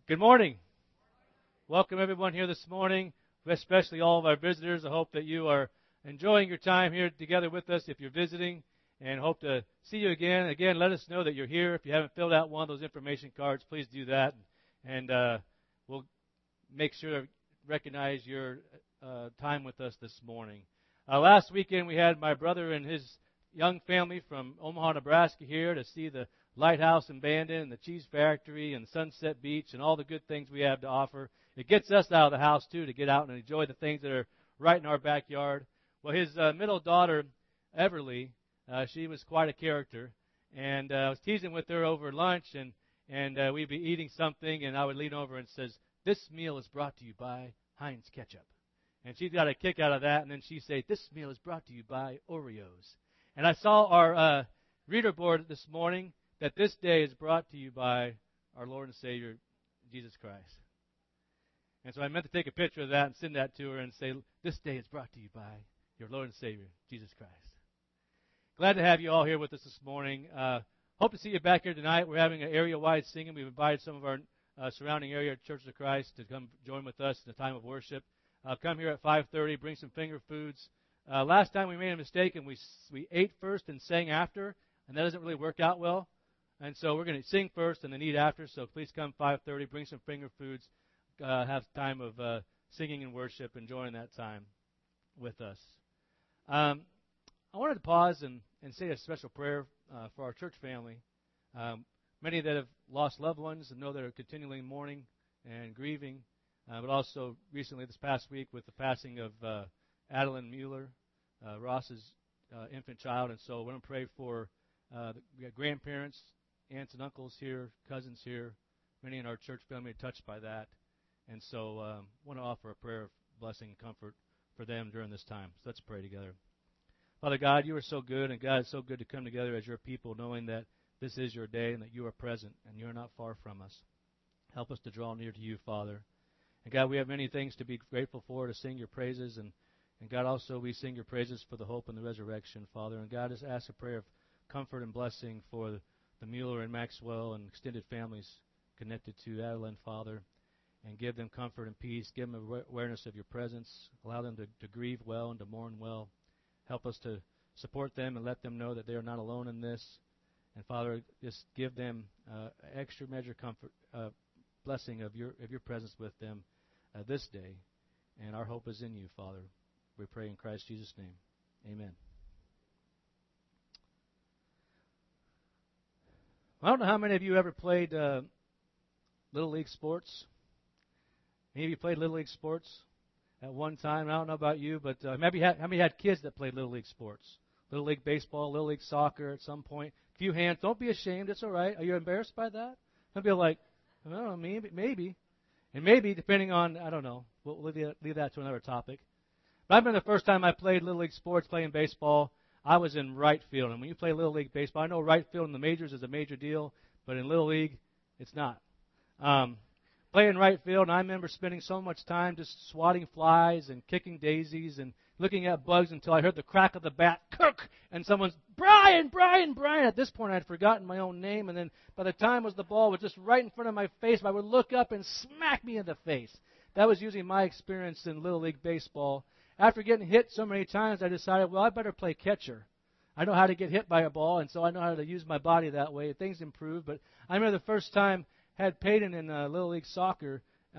Good morning. Welcome everyone here this morning, especially all of our visitors. I hope that you are enjoying your time here together with us if you're visiting, and hope to see you again. Again, let us know that you're here. If you haven't filled out one of those information cards, please do that, and we'll make sure to recognize your time with us this morning. Last weekend we had my brother and his young family from Omaha, Nebraska here to see the Lighthouse in Bandon and the cheese factory and Sunset Beach and all the good things we have to offer. It gets us out of the house, too, to get out and enjoy the things that are right in our backyard. Well, his middle daughter, Everly, she was quite a character. And I was teasing with her over lunch, and we'd be eating something, and I would lean over and says, "This meal is brought to you by Heinz Ketchup." And she got a kick out of that, and then she'd say, "This meal is brought to you by Oreos." And I saw our reader board this morning that this day is brought to you by our Lord and Savior, Jesus Christ. And so I meant to take a picture of that and send that to her and say, "This day is brought to you by your Lord and Savior, Jesus Christ." Glad to have you all here with us this morning. Hope to see you back here tonight. We're having an area-wide singing. We've invited some of our surrounding area Churches of Christ to come join with us in a time of worship. Come here at 5:30, bring some finger foods. Last time we made a mistake and we ate first and sang after, and that doesn't really work out well. And so we're going to sing first and then eat after. So please come 5:30, bring some finger foods, have time of singing and worship, enjoying that time with us. I wanted to pause and say a special prayer for our church family. Many that have lost loved ones and know that are continually mourning and grieving, but also recently this past week with the passing of Adeline Mueller, Ross's infant child. And so I want to pray for we got grandparents, aunts and uncles here, cousins here, many in our church family touched by that. And so I want to offer a prayer of blessing and comfort for them during this time. So let's pray together. Father God, you are so good, and God, it's so good to come together as your people, knowing that this is your day and that you are present and you are not far from us. Help us to draw near to you, Father. And God, we have many things to be grateful for, to sing your praises. And God, also we sing your praises for the hope and the resurrection, Father. And God, just ask a prayer of comfort and blessing for the Mueller and Maxwell and extended families connected to Adeline, Father, and give them comfort and peace. Give them awareness of your presence. Allow them to grieve well and to mourn well. Help us to support them and let them know that they are not alone in this. And Father, just give them extra measure comfort, blessing of your presence with them this day. And our hope is in you, Father. We pray in Christ Jesus' name. Amen. I don't know how many of you ever played Little League sports. Any of you played Little League sports at one time? I don't know about you, but how many had kids that played Little League sports? Little League baseball, Little League soccer at some point. A few hands. Don't be ashamed. It's all right. Are you embarrassed by that? Some people are like, oh, maybe. And maybe, depending on, I don't know. We'll leave that to another topic. But I remember the first time I played Little League sports, playing baseball, I was in right field. And when you play Little League baseball, I know right field in the majors is a major deal, but in Little League, it's not. Playing right field, and I remember spending so much time just swatting flies and kicking daisies and looking at bugs until I heard the crack of the bat, kirk, and someone's, Brian. At this point, I had forgotten my own name, and then by the time the ball was just right in front of my face, I would look up and smack me in the face. That was usually my experience in Little League baseball. After getting hit so many times, I decided, well, I better play catcher. I know how to get hit by a ball, and so I know how to use my body that way. Things improved, but I remember the first time I had Peyton in Little League soccer.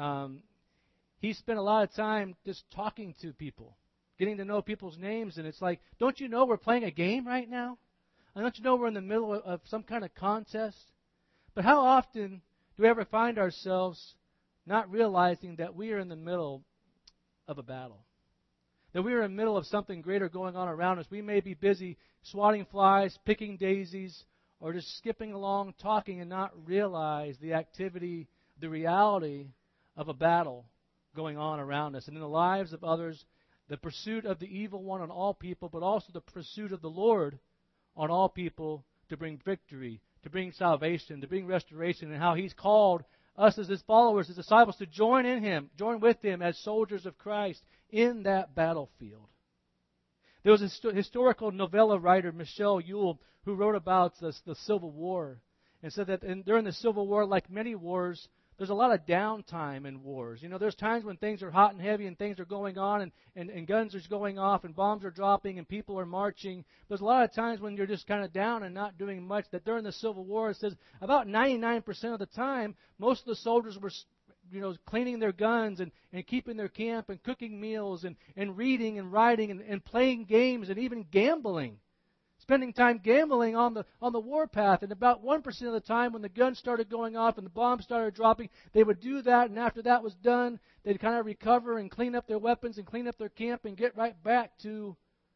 He spent a lot of time just talking to people, getting to know people's names, and it's like, don't you know we're playing a game right now? And don't you know we're in the middle of some kind of contest? But how often do we ever find ourselves not realizing that we are in the middle of a battle? That we are in the middle of something greater going on around us. We may be busy swatting flies, picking daisies, or just skipping along, talking, and not realize the activity, the reality of a battle going on around us. And in the lives of others, the pursuit of the evil one on all people, but also the pursuit of the Lord on all people to bring victory, to bring salvation, to bring restoration, and how He's called us as His followers, His disciples, to join with Him as soldiers of Christ in that battlefield. There was a historical novella writer, Michelle Ewell, who wrote about the Civil War and said that during the Civil War, like many wars, there's a lot of downtime in wars. There's times when things are hot and heavy and things are going on and guns are going off and bombs are dropping and people are marching. There's a lot of times when you're just kind of down and not doing much. That during the Civil War, it says about 99% of the time, most of the soldiers were cleaning their guns and keeping their camp and cooking meals and reading and writing and playing games and even gambling. Spending time gambling on the warpath. And about 1% of the time when the guns started going off and the bombs started dropping, they would do that, and after that was done, they'd kind of recover and clean up their weapons and clean up their camp and get right back to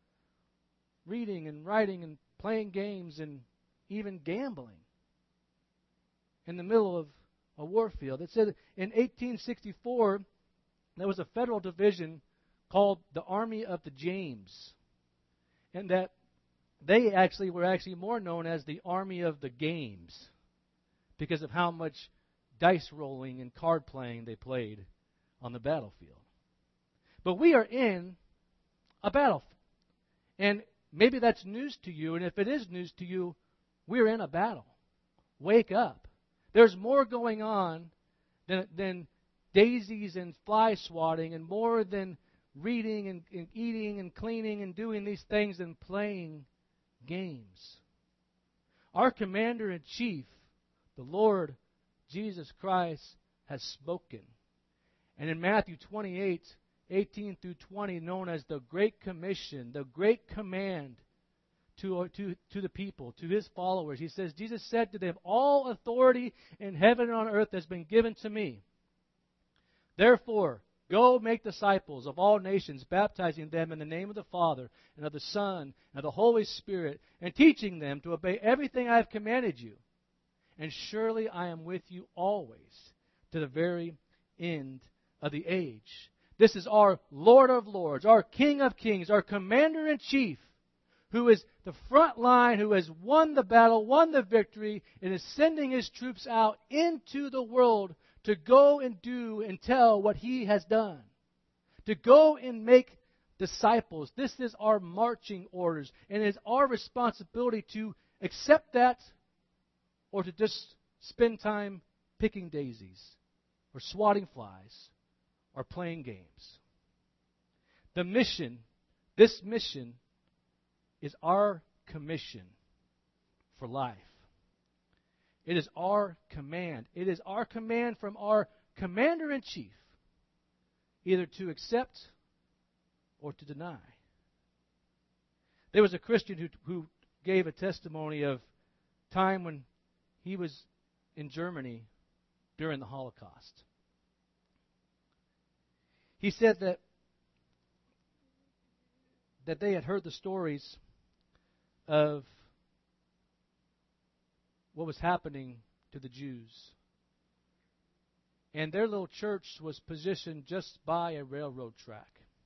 reading and writing and playing games and even gambling in the middle of a war field. It said in 1864 there was a federal division called the Army of the James, and that they were more known as the Army of the Games because of how much dice rolling and card playing they played on the battlefield. But we are in a battlefield. And maybe that's news to you, and if it is news to you, we're in a battle. Wake up. There's more going on than daisies and fly swatting, and more than reading and eating and cleaning and doing these things and playing games. Our Commander-in-Chief, the Lord Jesus Christ, has spoken. And in Matthew 28:18 through 20, known as the Great Commission, the Great Command to the people, to His followers, He says, Jesus said to them, "All authority in heaven and on earth has been given to me. Therefore, go make disciples of all nations, baptizing them in the name of the Father and of the Son and of the Holy Spirit, and teaching them to obey everything I have commanded you. And surely I am with you always to the very end of the age." This is our Lord of Lords, our King of Kings, our Commander-in-Chief, who is the front line, who has won the battle, won the victory, and is sending His troops out into the world to go and do and tell what He has done. To go and make disciples. This is our marching orders. And it's our responsibility to accept that or to just spend time picking daisies or swatting flies or playing games. This mission is our commission for life. It is our command. It is our command from our Commander-in-Chief, either to accept or to deny. There was a Christian who gave a testimony of time when he was in Germany during the Holocaust. He said that they had heard the stories of what was happening to the Jews. And their little church was positioned just by a railroad track.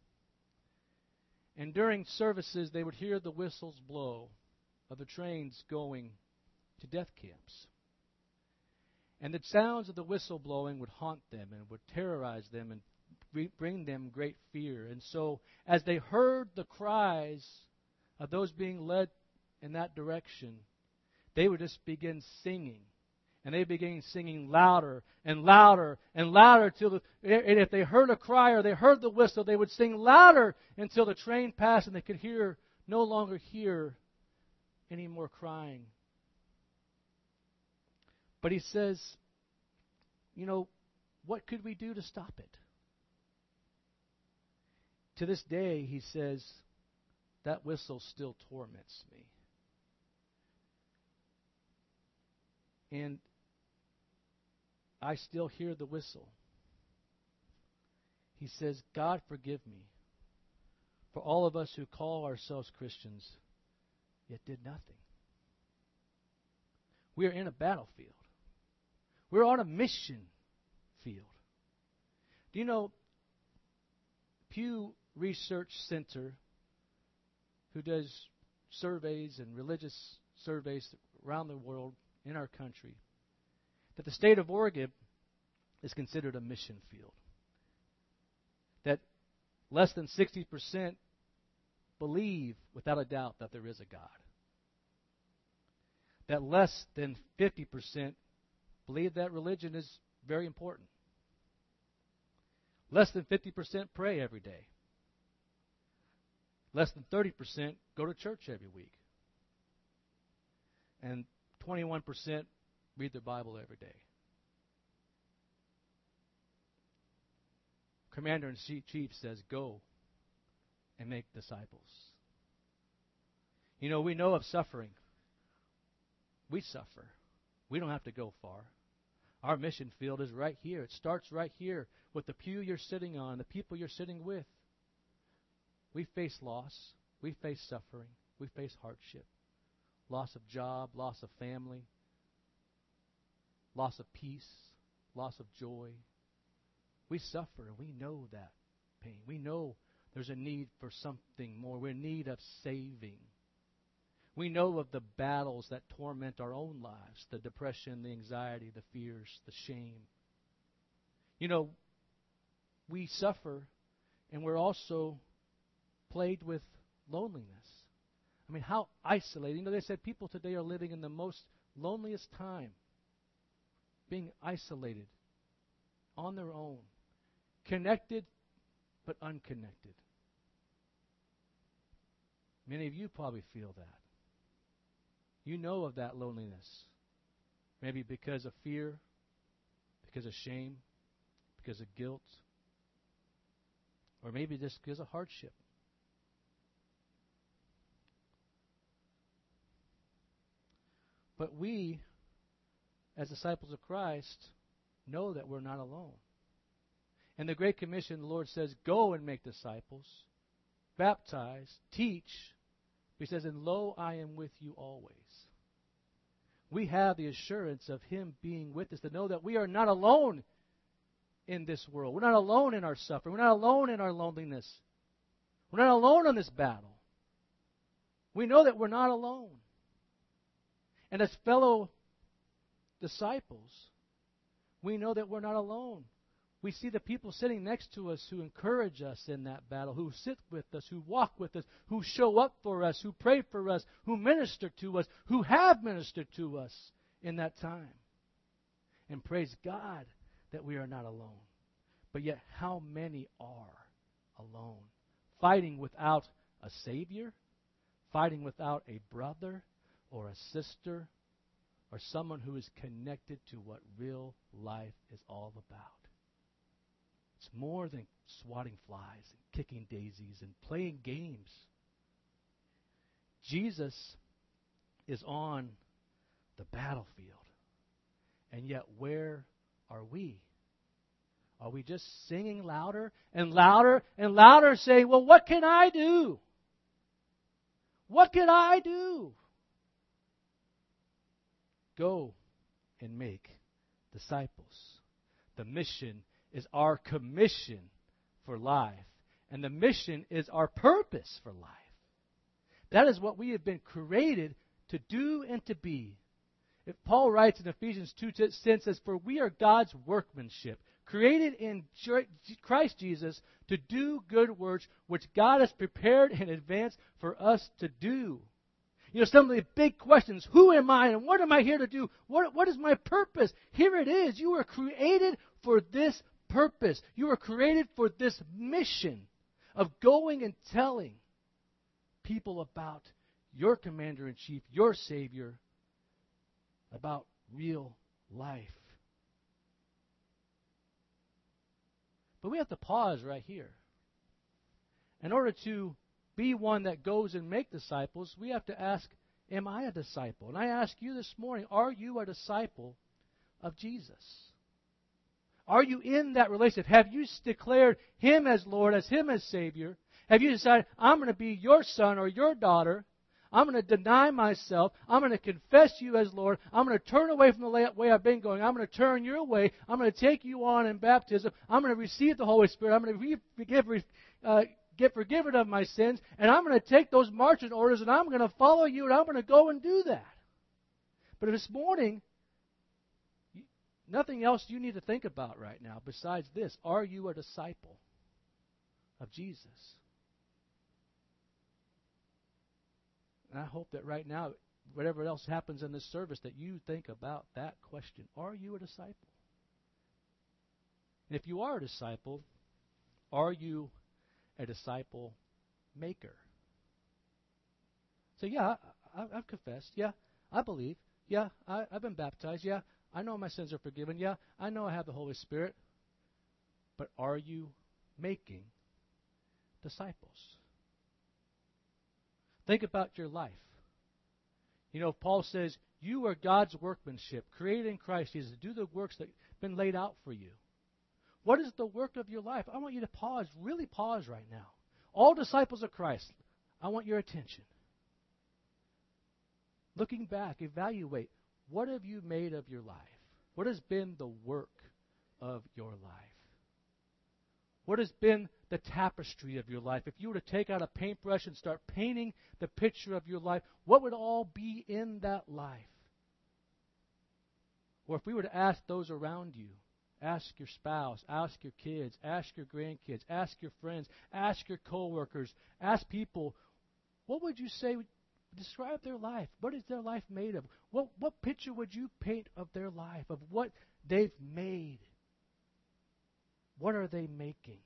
And during services, they would hear the whistles blow of the trains going to death camps. And the sounds of the whistle blowing would haunt them and would terrorize them and bring them great fear. And so, as they heard the cries of those being led in that direction, they would just begin singing. And they began singing louder and louder and louder and if they heard a cry or they heard the whistle, they would sing louder until the train passed and they could no longer hear any more crying. But he says, what could we do to stop it? To this day, he says, that whistle still torments me. And I still hear the whistle. He says, God forgive me for all of us who call ourselves Christians, yet did nothing. We are in a battlefield. We're on a mission field. Do you know, Pew Research Center, who does surveys and religious surveys around the world in our country, that the state of Oregon is considered a mission field. That less than 60% believe without a doubt that there is a God. That less than 50% believe that religion is Very important. Less than 50% pray every day. Less than 30% go to church every week. And 21% read the Bible every day. Commander-in-Chief says, go and make disciples. You know, we know of suffering. We suffer. We don't have to go far. Our mission field is right here. It starts right here with the pew you're sitting on, the people you're sitting with. We face loss. We face suffering. We face hardship. Loss of job, loss of family, loss of peace, loss of joy. We suffer, and we know that pain. We know there's a need for something more. We're in need of saving. We know of the battles that torment our own lives, the depression, the anxiety, the fears, the shame. You know, we suffer, and we're also plagued with loneliness. I mean, how isolating. You know, they said people today are living in the most loneliest time, being isolated, on their own, connected but unconnected. Many of you probably feel that. You know of that loneliness. Maybe because of fear, because of shame, because of guilt, or maybe just because of hardship. But we, as disciples of Christ, know that we're not alone. In the Great Commission, the Lord says, go and make disciples, baptize, teach. He says, and lo, I am with you always. We have the assurance of Him being with us to know that we are not alone in this world. We're not alone in our suffering. We're not alone in our loneliness. We're not alone in this battle. We know that we're not alone. And as fellow disciples, we know that we're not alone. We see the people sitting next to us who encourage us in that battle, who sit with us, who walk with us, who show up for us, who pray for us, who minister to us, who have ministered to us in that time. And praise God that we are not alone. But yet, how many are alone? Fighting without a Savior, fighting without a brother or a sister, or someone who is connected to what real life is all about. It's more than swatting flies and kicking daisies and playing games. Jesus is on the battlefield. And yet, where are we? Are we just singing louder and louder and louder, saying, well, what can I do? What can I do? Go and make disciples. The mission is our commission for life. And the mission is our purpose for life. That is what we have been created to do and to be. If Paul writes in Ephesians 2:10 says, for we are God's workmanship, created in Christ Jesus to do good works which God has prepared in advance for us to do. You know, some of the big questions, who am I and what am I here to do? What is my purpose? Here it is. You were created for this purpose. You were created for this mission of going and telling people about your Commander-in-Chief, your Savior, about real life. But we have to pause right here. In order to be one that goes and make disciples, we have to ask, am I a disciple? And I ask you this morning, are you a disciple of Jesus? Are you in that relationship? Have you declared Him as Lord, as Him as Savior? Have you decided, I'm going to be your son or your daughter? I'm going to deny myself. I'm going to confess you as Lord. I'm going to turn away from the way I've been going. I'm going to turn your way. I'm going to take you on in baptism. I'm going to receive the Holy Spirit. I'm going to get forgiven of my sins. And I'm going to take those marching orders and I'm going to follow you and I'm going to go and do that. But this morning, nothing else you need to think about right now besides this. Are you a disciple of Jesus? And I hope that right now, whatever else happens in this service, that you think about that question. Are you a disciple? And if you are a disciple, are you a disciple maker? So yeah, I've confessed. Yeah, I believe. Yeah, I've been baptized. Yeah, I know my sins are forgiven. Yeah, I know I have the Holy Spirit. But are you making disciples? Think about your life. You know, Paul says, you are God's workmanship, created in Christ Jesus, to do the works that have been laid out for you. What is the work of your life? I want you to pause, really pause right now. All disciples of Christ, I want your attention. Looking back, evaluate, what have you made of your life? What has been the work of your life? What has been the tapestry of your life? If you were to take out a paintbrush and start painting the picture of your life, what would all be in that life? Or if we were to ask those around you, ask your spouse, ask your kids, ask your grandkids, ask your friends, ask your coworkers, ask people, what would you say? Describe their life. What is their life made of? What picture would you paint of their life, of what they've made? What are they making?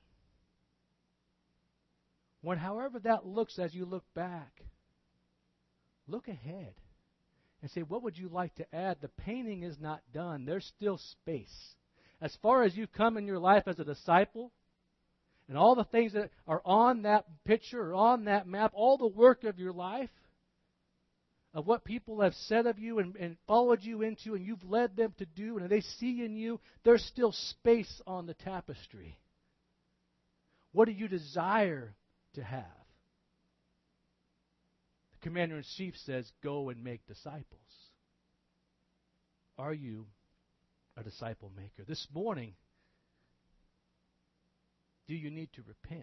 When, however that looks as you look back, look ahead and say, what would you like to add? The painting is not done. There's still space. As far as you've come in your life as a disciple, and all the things that are on that picture or on that map, all the work of your life, of what people have said of you and followed you into and you've led them to do, and they see in you, there's still space on the tapestry. What do you desire to have? The Commander-in-Chief says, go and make disciples. Are you a disciple maker? This morning, do you need to repent?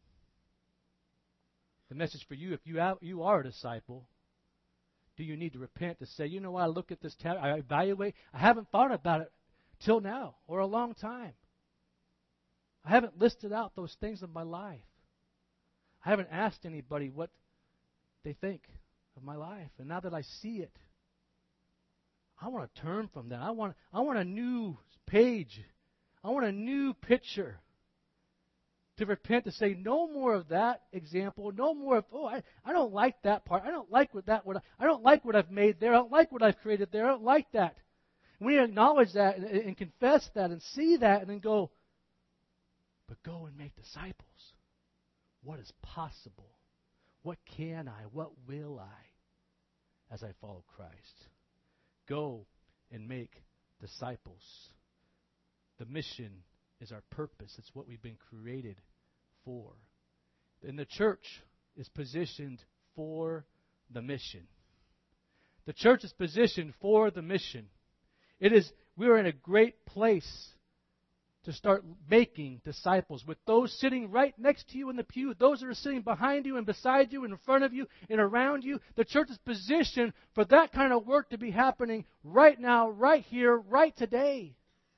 The message for you, if you are a disciple, do you need to repent to say, you know what, I look at this tab, I evaluate, I haven't thought about it till now or a long time. I haven't listed out those things in my life. I haven't asked anybody what they think of my life. And now that I see it, I want to turn from that. I want a new page. I want a new picture. To repent, to say no more of that example, no more of, I don't like that part. I don't like I don't like what I've made there. I don't like what I've created there. I don't like that. And we acknowledge that and confess that and see that and then go, but go and make disciples. What is possible? What can I? What will I as I follow Christ? Go and make disciples. The mission is our purpose. It's what we've been created for. And the church is positioned for the mission. The church is positioned for the mission. We are in a great place to start making disciples with those sitting right next to you in the pew, those that are sitting behind you and beside you and in front of you and around you. The church is positioned for that kind of work to be happening right now, right here, right today.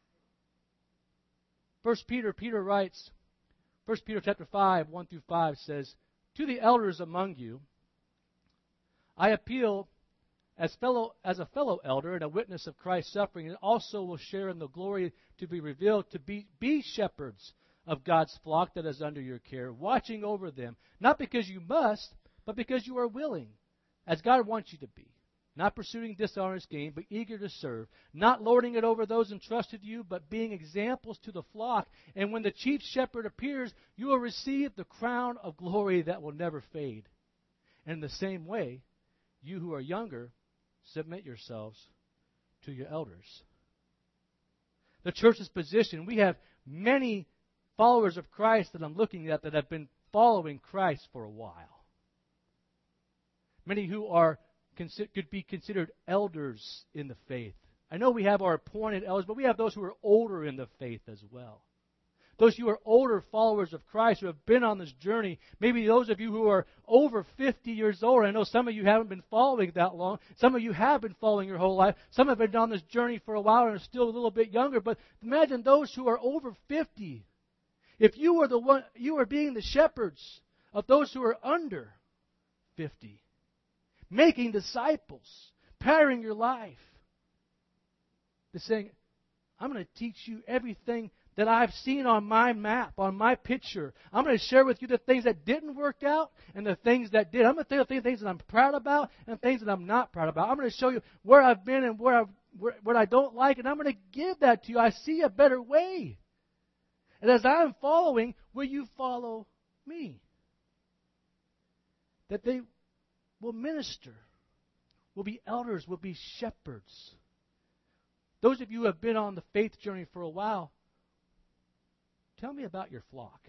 Peter writes, 1 Peter chapter 5, 1 through 5 says, to the elders among you, I appeal as a fellow elder and a witness of Christ's suffering, and also will share in the glory to be revealed, to be shepherds of God's flock that is under your care, watching over them, not because you must, but because you are willing, as God wants you to be. Not pursuing dishonest gain, but eager to serve. Not lording it over those entrusted to you, but being examples to the flock. And when the chief shepherd appears, you will receive the crown of glory that will never fade. And in the same way, you who are younger, submit yourselves to your elders. The church's position, we have many followers of Christ that I'm looking at that have been following Christ for a while. Many who could be considered elders in the faith. I know we have our appointed elders, but we have those who are older in the faith as well. Those who are older followers of Christ who have been on this journey. Maybe those of you who are over 50 years old. I know some of you haven't been following that long. Some of you have been following your whole life. Some have been on this journey for a while and are still a little bit younger. But imagine those who are over 50. If you are being the shepherds of those who are under 50. Making disciples, patterning your life. They're saying, I'm going to teach you everything that I've seen on my map, on my picture. I'm going to share with you the things that didn't work out and the things that did. I'm going to tell you the things that I'm proud about and things that I'm not proud about. I'm going to show you where I've been and what I don't like, and I'm going to give that to you. I see a better way. And as I'm following, will you follow me? That they will minister, will be elders, will be shepherds. Those of you who have been on the faith journey for a while, tell me about your flock.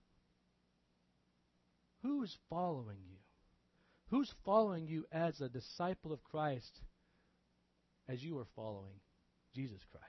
Who's following you? Who's following you as a disciple of Christ as you are following Jesus Christ?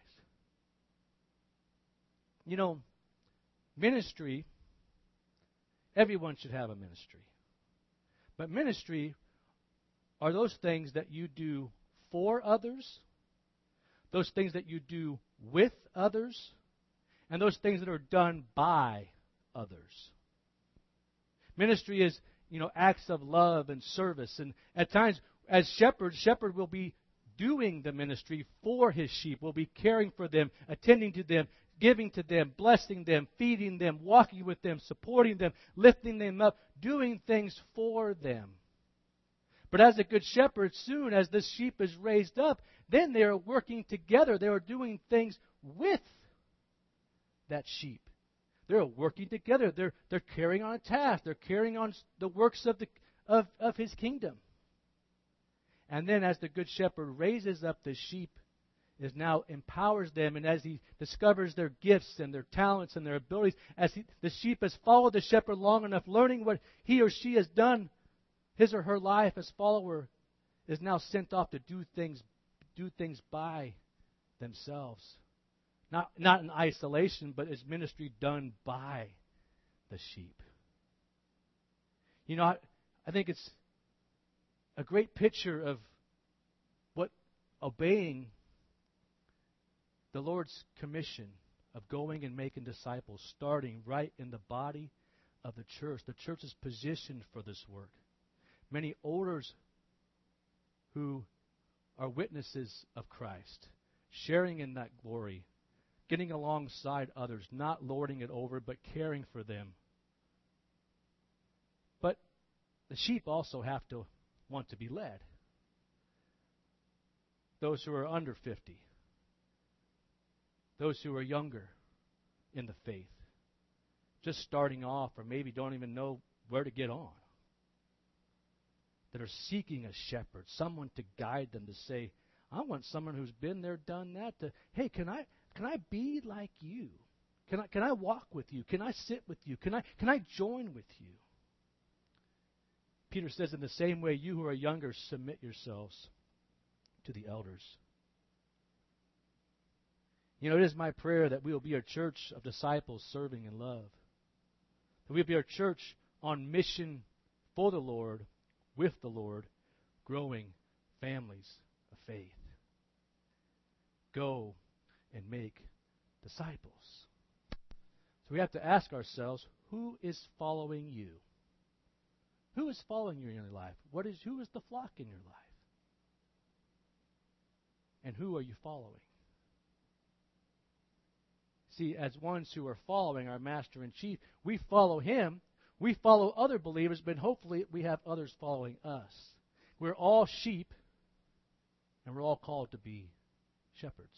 You know, ministry, everyone should have a ministry. But ministry are those things that you do for others, those things that you do with others, and those things that are done by others. Ministry is, acts of love and service. And at times, as shepherd will be doing the ministry for his sheep, will be caring for them, attending to them, giving to them, blessing them, feeding them, walking with them, supporting them, lifting them up, doing things for them. But as a good shepherd, soon as the sheep is raised up, then they are working together. They are doing things with that sheep. They're working together. They're carrying on a task. They're carrying on the works of his kingdom. And then as the good shepherd raises up the sheep, is now empowers them, and as he discovers their gifts and their talents and their abilities, the sheep has followed the shepherd long enough, learning what he or she has done, his or her life as follower, is now sent off to do things by themselves. Not in isolation, but as ministry done by the sheep. I think it's a great picture of what obeying the Lord's commission of going and making disciples, starting right in the body of the church. The church is positioned for this work. Many elders who are witnesses of Christ, sharing in that glory, getting alongside others, not lording it over, but caring for them. But the sheep also have to want to be led. Those who are under 50. Those who are younger in the faith, just starting off or maybe don't even know where to get on, that are seeking a shepherd, someone to guide them, to say, I want someone who's been there, done that, hey, can I be like you? Can I walk with you? Can I sit with you? Can I join with you? Peter says, in the same way, you who are younger, submit yourselves to the elders. It is my prayer that we will be a church of disciples serving in love. That we will be a church on mission for the Lord, with the Lord, growing families of faith. Go and make disciples. So we have to ask ourselves, who is following you? Who is following you in your life? Who is the flock in your life? And who are you following? See, as ones who are following our Master in Chief, we follow Him. We follow other believers, but hopefully we have others following us. We're all sheep, and we're all called to be shepherds.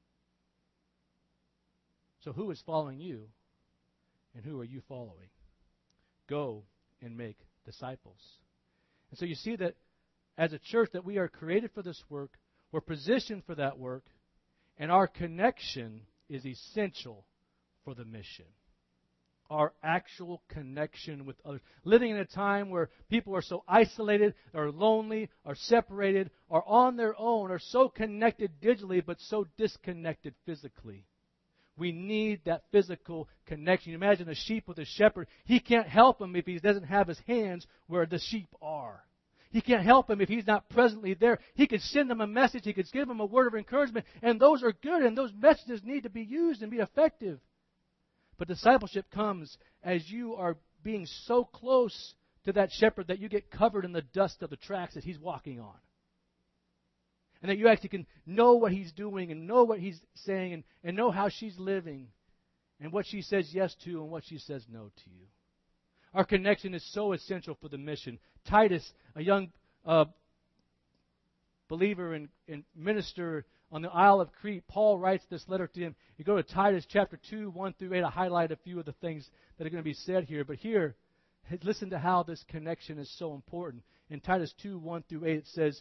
So who is following you, and who are you following? Go and make disciples. And so you see that as a church that we are created for this work, we're positioned for that work, and our connection is essential for the mission. Our actual connection with others. Living in a time where people are so isolated, are lonely, are separated, are on their own, are so connected digitally, but so disconnected physically. We need that physical connection. Imagine a sheep with a shepherd. He can't help him if he doesn't have his hands where the sheep are. He can't help him if he's not presently there. He could send them a message. He could give them a word of encouragement. And those are good, and those messages need to be used and be effective. But discipleship comes as you are being so close to that shepherd that you get covered in the dust of the tracks that he's walking on. And that you actually can know what he's doing and know what he's saying and know how she's living. and what she says yes to and what she says no to you. Our connection is so essential for the mission. Titus, a young believer and minister on the Isle of Crete, Paul writes this letter to him. You go to Titus chapter 2, 1 through 8. I highlight a few of the things that are going to be said here. But here, listen to how this connection is so important. In Titus 2, 1 through 8, it says,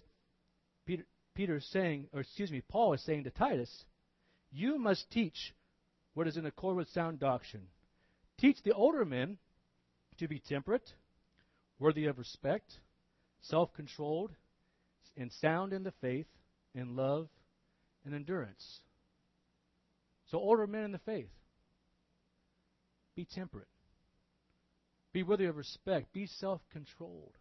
Paul is saying to Titus, you must teach what is in accord with sound doctrine. Teach the older men to be temperate, worthy of respect, self-controlled, and sound in the faith, in love, and endurance. So older men in the faith, be temperate. Be worthy of respect. Be self-controlled.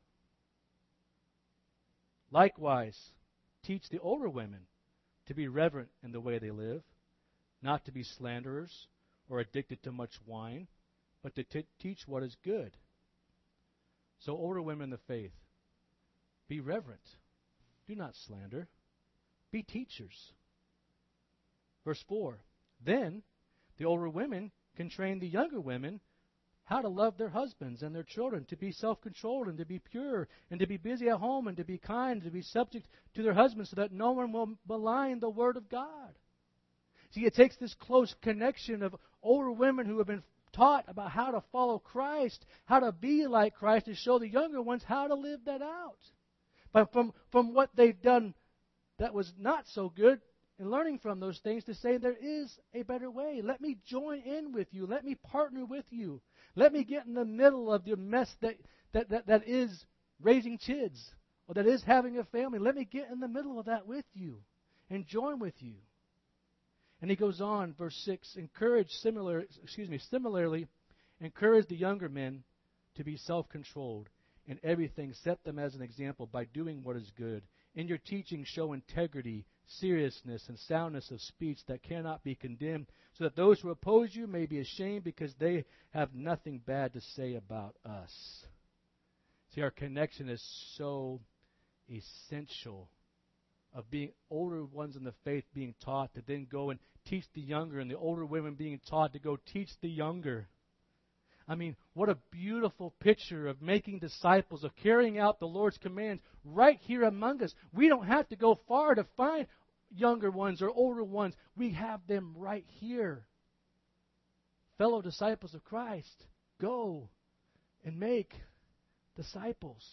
Likewise, teach the older women to be reverent in the way they live, not to be slanderers or addicted to much wine, but to teach what is good. So older women in the faith, be reverent. Do not slander. Be teachers. Verse 4, then the older women can train the younger women how to love their husbands and their children, to be self-controlled and to be pure and to be busy at home and to be kind and to be subject to their husbands so that no one will malign the word of God. See, it takes this close connection of older women who have been taught about how to follow Christ, how to be like Christ, to show the younger ones how to live that out. But from what they've done that was not so good, and learning from those things to say there is a better way. Let me join in with you. Let me partner with you. Let me get in the middle of the mess that is raising kids or that is having a family. Let me get in the middle of that with you and join with you. And he goes on, verse 6, similarly, encourage the younger men to be self-controlled. In everything, set them as an example by doing what is good. In your teaching, show integrity, seriousness, and soundness of speech that cannot be condemned, so that those who oppose you may be ashamed because they have nothing bad to say about us. See, our connection is so essential of being older ones in the faith being taught to then go and teach the younger, and the older women being taught to go teach the younger. I mean, what a beautiful picture of making disciples, of carrying out the Lord's commands right here among us. We don't have to go far to find younger ones or older ones. We have them right here. Fellow disciples of Christ, go and make disciples.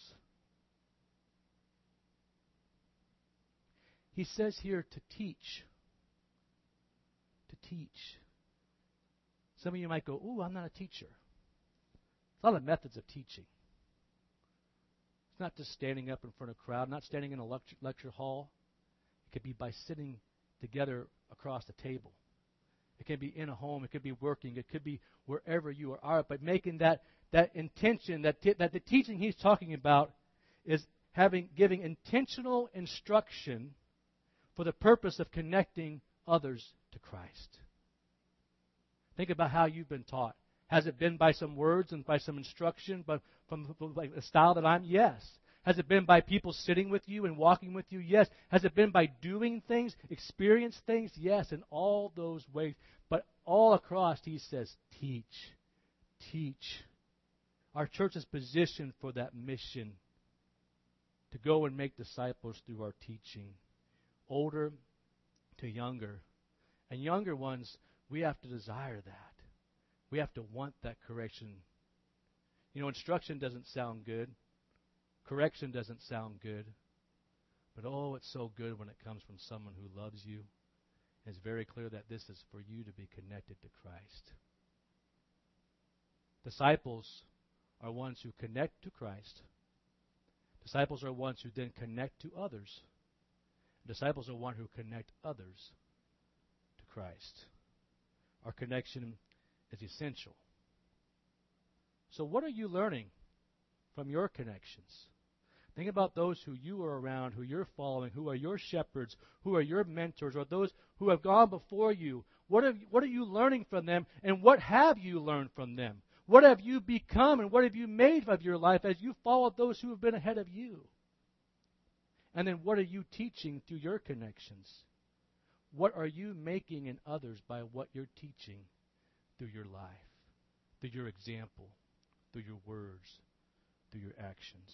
He says here to teach. To teach. Some of you might go, ooh, I'm not a teacher. There's a lot of methods of teaching. It's not just standing up in front of a crowd, not standing in a lecture hall. It could be by sitting together across the table. It can be in a home. It could be working. It could be wherever you are. But making that intention, that the teaching he's talking about is giving intentional instruction for the purpose of connecting others to Christ. Think about how you've been taught. Has it been by some words and by some instruction, but from like the style that I'm? Yes. Has it been by people sitting with you and walking with you? Yes. Has it been by doing things, experience things? Yes, in all those ways. But all across, he says, teach. Teach. Our church is positioned for that mission to go and make disciples through our teaching. Older to younger. And younger ones, we have to desire that. We have to want that correction. You know, instruction doesn't sound good. Correction doesn't sound good. But oh, it's so good when it comes from someone who loves you. It's very clear that this is for you to be connected to Christ. Disciples are ones who connect to Christ. Disciples are ones who then connect to others. Disciples are ones who connect others to Christ. Our connection is essential. So what are you learning from your connections? Think about those who you are around, who you're following, who are your shepherds, who are your mentors, or those who have gone before you. What are you learning from them, and what have you learned from them? What have you become, and what have you made of your life as you follow those who have been ahead of you? And then what are you teaching through your connections? What are you making in others by what you're teaching through your life, through your example, through your words, through your actions.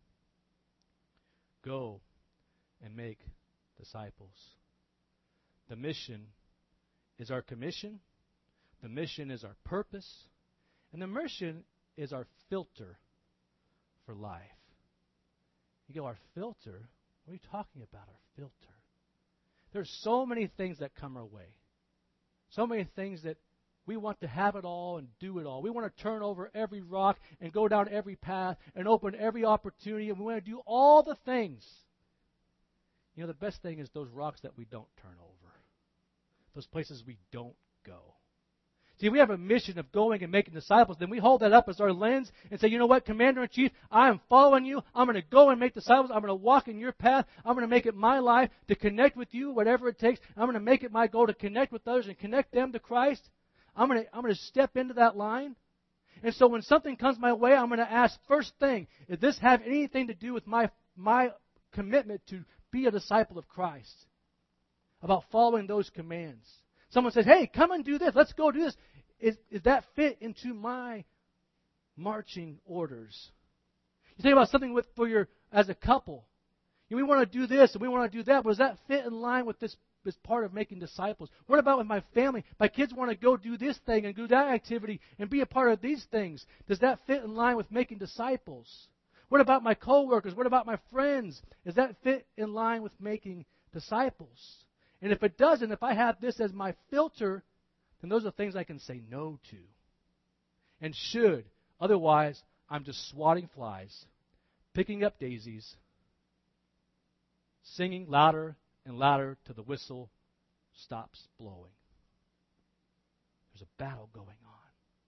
Go and make disciples. The mission is our commission. The mission is our purpose. And the mission is our filter for life. You go, our filter? What are you talking about, our filter? There's so many things that come our way. So many things that we want to have it all and do it all. We want to turn over every rock and go down every path and open every opportunity. And we want to do all the things. You know, the best thing is those rocks that we don't turn over. Those places we don't go. See, if we have a mission of going and making disciples, then we hold that up as our lens and say, you know what, Commander-in-Chief, I am following you. I'm going to go and make disciples. I'm going to walk in your path. I'm going to make it my life to connect with you, whatever it takes. I'm going to make it my goal to connect with others and connect them to Christ. I'm going to step into that line. And so when something comes my way, I'm going to ask first thing, does this have anything to do with my commitment to be a disciple of Christ? About following those commands. Someone says, hey, come and do this. Let's go do this. Is that fit into my marching orders? You think about something as a couple. We want to do this and we want to do that, but does that fit in line with this part of making disciples? What about with my family? My kids want to go do this thing and do that activity and be a part of these things. Does that fit in line with making disciples? What about my coworkers? What about my friends? Does that fit in line with making disciples? And if it doesn't, if I have this as my filter, then those are things I can say no to and should. Otherwise, I'm just swatting flies, picking up daisies, singing louder and louder till the whistle stops blowing. There's a battle going on.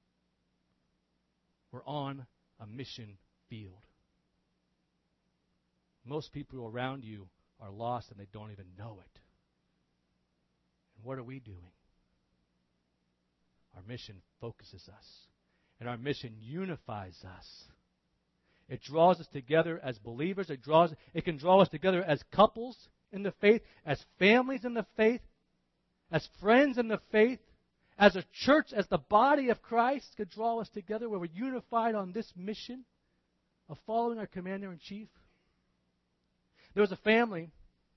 We're on a mission field. Most people around you are lost and they don't even know it. And what are we doing? Our mission focuses us. And our mission unifies us. It draws us together as believers. It can draw us together as couples in the faith, as families in the faith, as friends in the faith, as a church, as the body of Christ could draw us together where we're unified on this mission of following our Commander-in-Chief. There was a family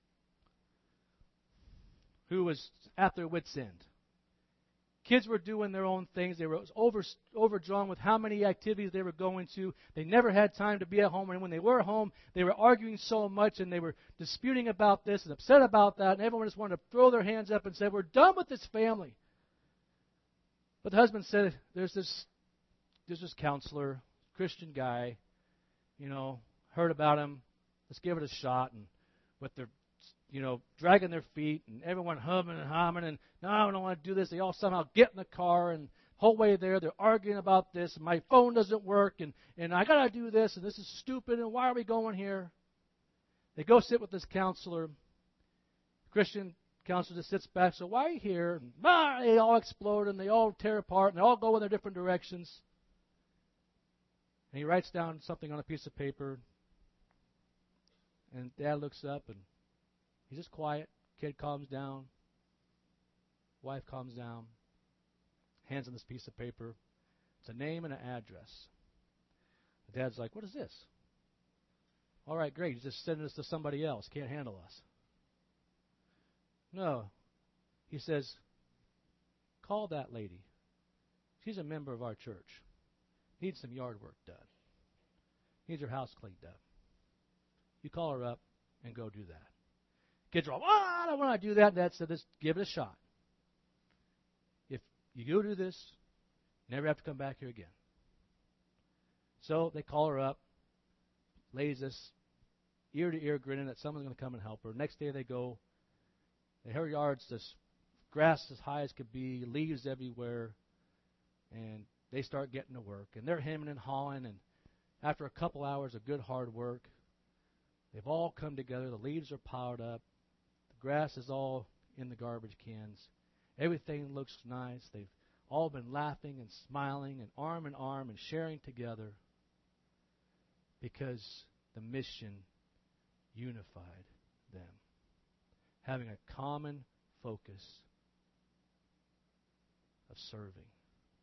who was at their wits' end. Kids were doing their own things. They were overdrawn with how many activities they were going to. They never had time to be at home. And when they were home, they were arguing so much and they were disputing about this and upset about that. And everyone just wanted to throw their hands up and say, we're done with this family. But the husband said, there's this counselor, Christian guy, heard about him. Let's give it a shot. And with their dragging their feet, and everyone humming and humming, and no, I don't want to do this. They all somehow get in the car, and the whole way there, they're arguing about this, and my phone doesn't work, and I got to do this, and this is stupid, and why are we going here? They go sit with this counselor. Christian counselor just sits back, so why are you here? And they all explode, and they all tear apart, and they all go in their different directions. And he writes down something on a piece of paper, and Dad looks up, and he's just quiet. Kid calms down. Wife calms down. Hands on this piece of paper. It's a name and an address. The dad's like, what is this? All right, great. He's just sending this to somebody else. Can't handle us. No. He says, call that lady. She's a member of our church. Needs some yard work done. Needs her house cleaned up. You call her up and go do that. Kids are all, I don't want to do that. Dad said, give it a shot. If you go do this, you never have to come back here again. So they call her up. Lady's this ear-to-ear grinning that someone's going to come and help her. Next day they go. Her yard's just grass as high as could be, leaves everywhere. And they start getting to work. And they're hemming and hawing. And after a couple hours of good hard work, they've all come together. The leaves are piled up. The grass is all in the garbage cans. Everything looks nice. They've all been laughing and smiling and arm in arm and sharing together because the mission unified them, having a common focus of serving.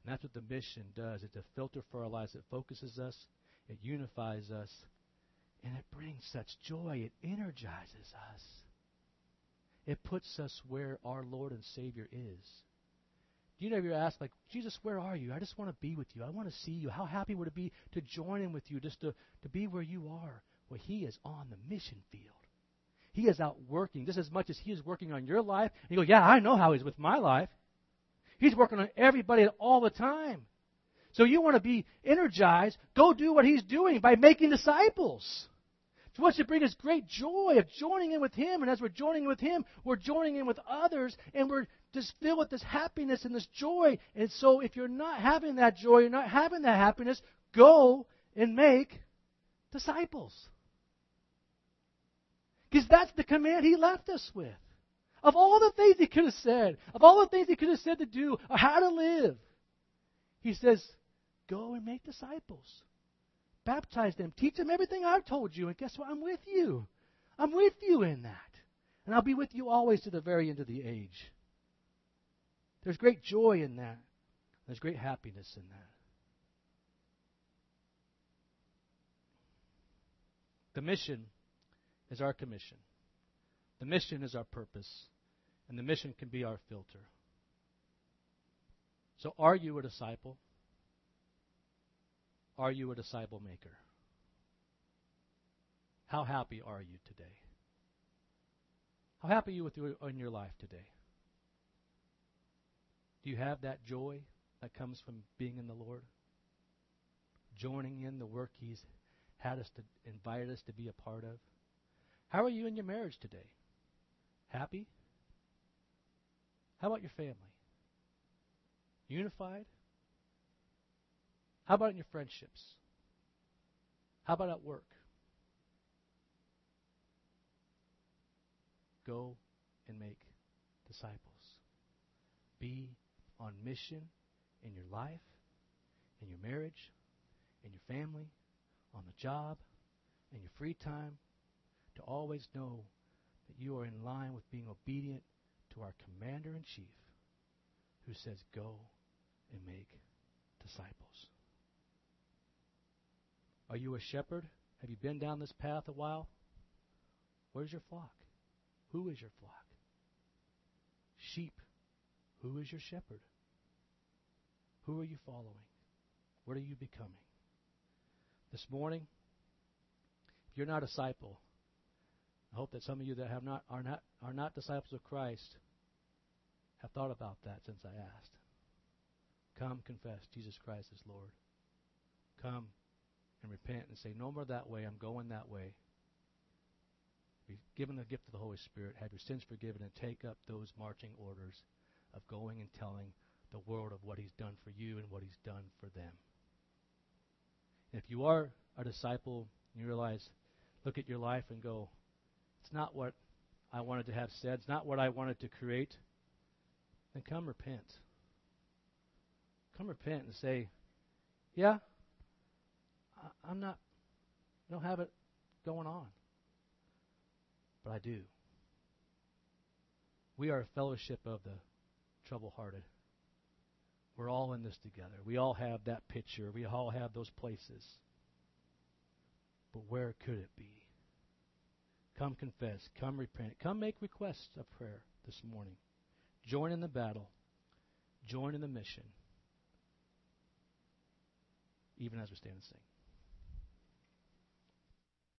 And that's what the mission does. It's a filter for our lives. It focuses us, it unifies us, and it brings such joy. It energizes us. It puts us where our Lord and Savior is. Do you ever ask, like, Jesus, where are you? I just want to be with you. I want to see you. How happy would it be to join in with you, just to be where you are? Well, He is on the mission field. He is out working just as much as He is working on your life. And you go, yeah, I know how He's with my life. He's working on everybody all the time. So you want to be energized, go do what He's doing by making disciples. It's what should bring us great joy of joining in with Him. And as we're joining in with Him, we're joining in with others, and we're just filled with this happiness and this joy. And so if you're not having that joy, you're not having that happiness, go and make disciples. Because that's the command He left us with. Of all the things He could have said, of all the things He could have said to do, or how to live, He says, go and make disciples. Baptize them. Teach them everything I've told you. And guess what? I'm with you. I'm with you in that. And I'll be with you always to the very end of the age. There's great joy in that. There's great happiness in that. The mission is our commission. The mission is our purpose. And the mission can be our filter. So are you a disciple? Are you a disciple maker? How happy are you today? How happy are you in your life today? Do you have that joy that comes from being in the Lord? Joining in the work He's had us to invite us to be a part of? How are you in your marriage today? Happy? How about your family? Unified? How about in your friendships? How about at work? Go and make disciples. Be on mission in your life, in your marriage, in your family, on the job, in your free time, to always know that you are in line with being obedient to our Commander-in-Chief, who says, go and make disciples. Are you a shepherd? Have you been down this path a while? Where's your flock? Who is your flock? Sheep. Who is your shepherd? Who are you following? What are you becoming? This morning, if you're not a disciple, I hope that some of you that are not disciples of Christ have thought about that since I asked. Come confess Jesus Christ is Lord. Come and repent and say, no more that way, I'm going that way. Be given the gift of the Holy Spirit, have your sins forgiven, and take up those marching orders of going and telling the world of what He's done for you and what He's done for them. And if you are a disciple, you realize, look at your life and go, it's not what I wanted to have said, it's not what I wanted to create, then come repent. Come repent and say, yeah, I don't have it going on. But I do. We are a fellowship of the trouble-hearted. We're all in this together. We all have that picture. We all have those places. But where could it be? Come confess. Come repent. Come make requests of prayer this morning. Join in the battle. Join in the mission. Even as we stand and sing.